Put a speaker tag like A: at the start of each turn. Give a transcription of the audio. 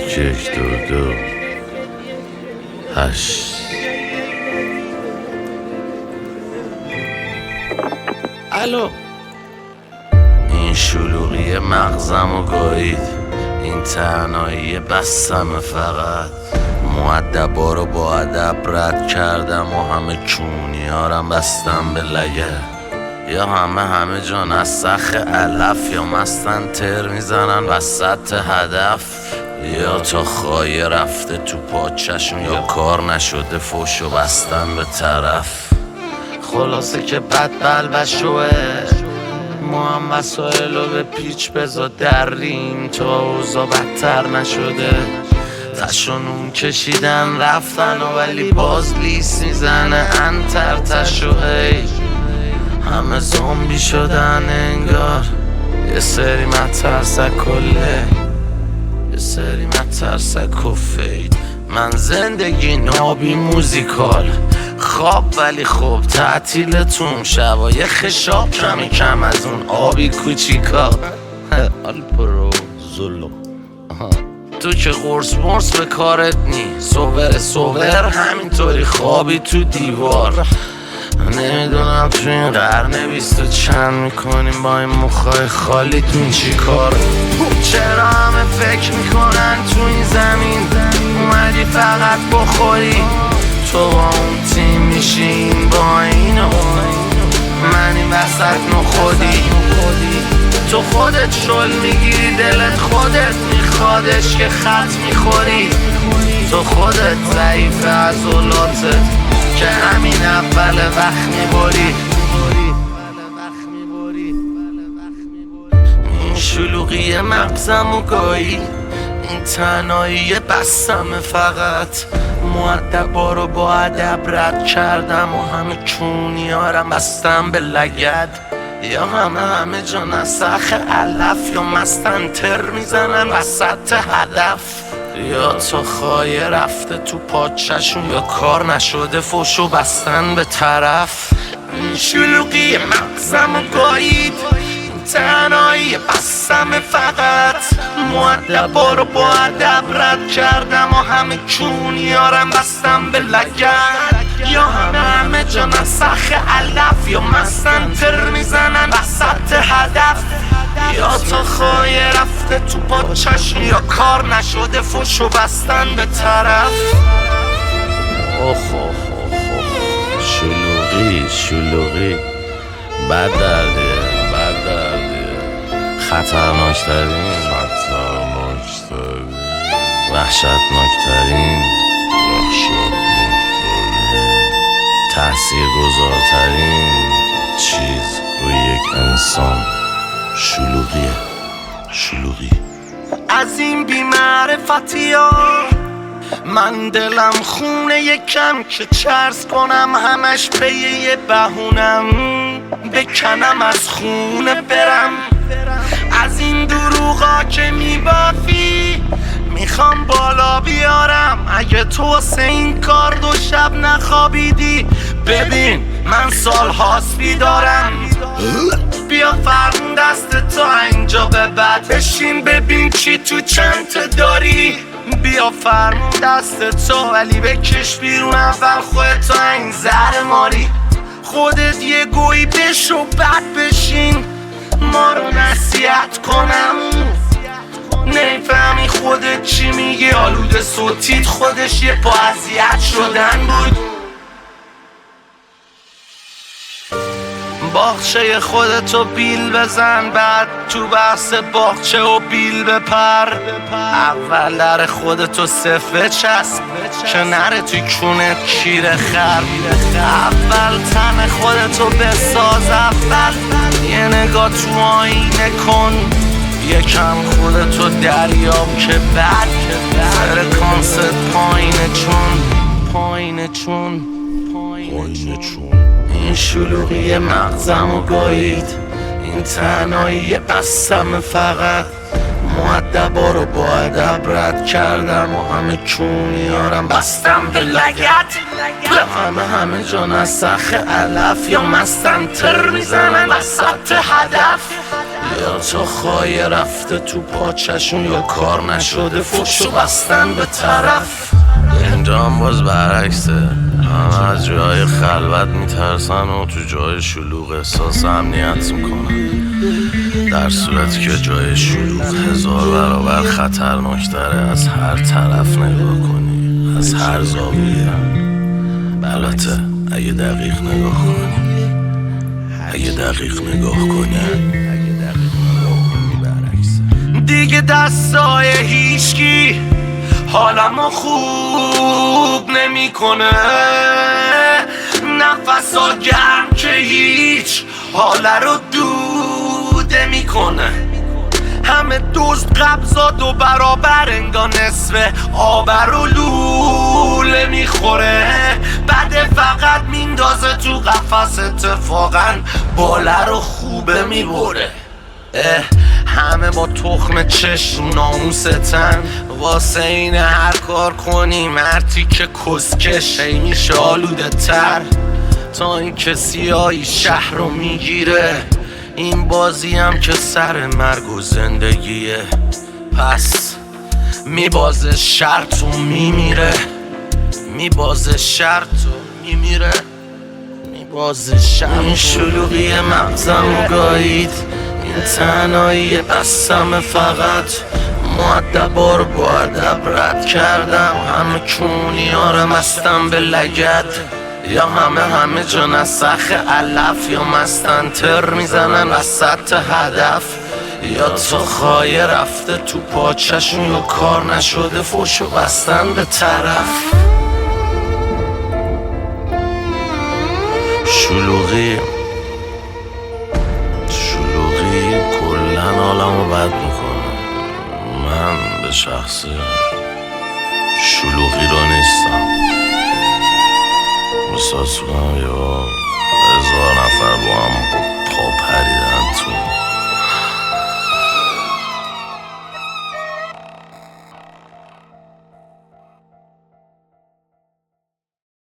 A: یک دو دو هشت. الو. این شلوغی مغزم و گایید، این تنهایی بستم فقط. مؤدبا رو با ادب رد کردم و همه کونیارم بستم به لگد. یا همه جان از سخ علف، یا مستن تر میزنن وسط هدف، یا تا خواهی رفته تو پاچشون، یا کار نشده فوشو بستن به طرف. خلاصه که بد بلبشوه، ما هم وسایلو به پیچ بزا دریم تا اوضاع بدتر نشده. تشونون کشیدن رفتن و ولی باز لیس میزنه انتر تشو. هی همه زومبی شدن انگار، یه سری مترسک کله، یه سری مترسک و فید. من زندگی نابی موزیکال، خواب ولی خوب تعطیلتون، شبای خشاب کمی کم از اون آبی کوچیکا. آلپرو زلو تو که قرص مرس به کارت نی، صور همینطوری خوابی تو دیوار. نمیدونم تو این قرن 20 چند میکنیم با این مخای خالیتون چی کار. چرا همه فکر میکنن تو این زمین اومدی فقط بخوری، تو با اون تیم میشین با این و من این وسط نخودی. تو خودت شل میگیری، دلت خودت میخوادش که خط میخوری. تو خودت ضعیف عضلاتت که همین اول وقت میبری. این شلوغی مغزم و گایی، این تنهایی بستم فقط. مؤدبا رو با ادب رد کردم و همه کونیارم بستم به لگد. یا همه جان از سخ علف، یا مستن تر میزنن وسط هدف، یا تا خواهی رفته تو پاچشون، یا کار نشده فوشو بستن به طرف. این شلوغی مغزم و گایید، این تنهایی بستم فقط. مؤدبا رو با ادب رد کردم و همه کونیارم بستم به لگد. یا همه جان از سخ علف، یا مستن تر میزنن وسط هدف، یا تا خواهی رفته تو پاچشم، یا کار نشده فوشو بستن به طرف. شلوغی بد دردیه، خطرناکترین وحشتناکترین تأثیرگذارترین چیز روی یک انسان شلوغی. از این بی‌معرفتی ها من دلم خونه یکم که چرس کنم همش به یه بهونم، بکنم از خونه برم. از این دروغا که میبافی میخوام بالا بیارم. اگه تو واسه این کار 2 شب نخوابیدی، ببین من سال هاست بیدارم. بیا فرمون دست تو اینجا به بعد، بشین ببین چی تو چنت داری. بیا فرمون دست تو ولی بکش بیرون اول خودتو این زهر ماری. خودت یه گویی بشو بعد بشین ما رو نصیحت کنم. نمیفهمی خودت چی میگی، آلوده صوتیت خودش یه پا اذیت شدن بود. باغچه خودتو بیل بزن، بعد تو بحث باغچه و بیل بپر. اول در خودتو صفه چسب که نره توی کونت کیر خر. اول تن خودتو بساز، اول یه نگاه تو آینه کن. یکم خودتو دریاب که بعد فرکانست پایینه چون. این شلوغی مغزم و گایید، این تنهایی بستم فقط. مؤدبا رو با ادب رد کردم و همه کونیارم بستم به لگد. همه جان از سخ علف، یا مستن تر میزنن وسط هدف، یا تا خواهی رفته تو پاچشون یا کار نشده فوشو بستن به طرف. اینجام باز برعکسه، همه از جای خلوت میترسن و تو جای شلوغ احساس امنیت میکنن، در صورتی که جای شلوغ 1000 برابر خطرناکتره. از هر طرف نگاه کنی، از هر زاویه. البته اگه دقیق نگاه کنی، اگه دقیق نگاه کنی برعکسه. دیگه دستای هیچکی حالمو خوب نمیکنه، نفسا گرم که هیچ حاله رو دوده میکنه. همه دزد قبضا 2 برابر انگا نصف آبر و لوله میخوره. بده فقط میندازه تو قفس، اتفاقا باله رو خوبه میبره. همه با تخم چشم ناموستن، واسه این هر کار کنی مرتی که کسکش هی میشه آلوده تر، تا این که سیاهی شهر رو میگیره. این بازی هم که سر مرگ و زندگیه، پس میبازه شرط و میمیره، میبازه شرط و میمیره، میبازه شرط. این شلوغی مغزم و گایید، این تنهایی بستم فقط. مؤدبا رو با ادب رد کردم، همه کونی ها رو مستم به لگد. یا همه جا نسخ علف، یا مستن تر میزنن وسط هدف. یا تا خواهی رفته تو پاچشون یا کار نشده فوشو بستن به طرف. شلوغی کلن حالمو بد میکنه. من به شخصه شلوغی رو نیستم. احساس کنم یا 1000 نفر با هم پا پریدن تو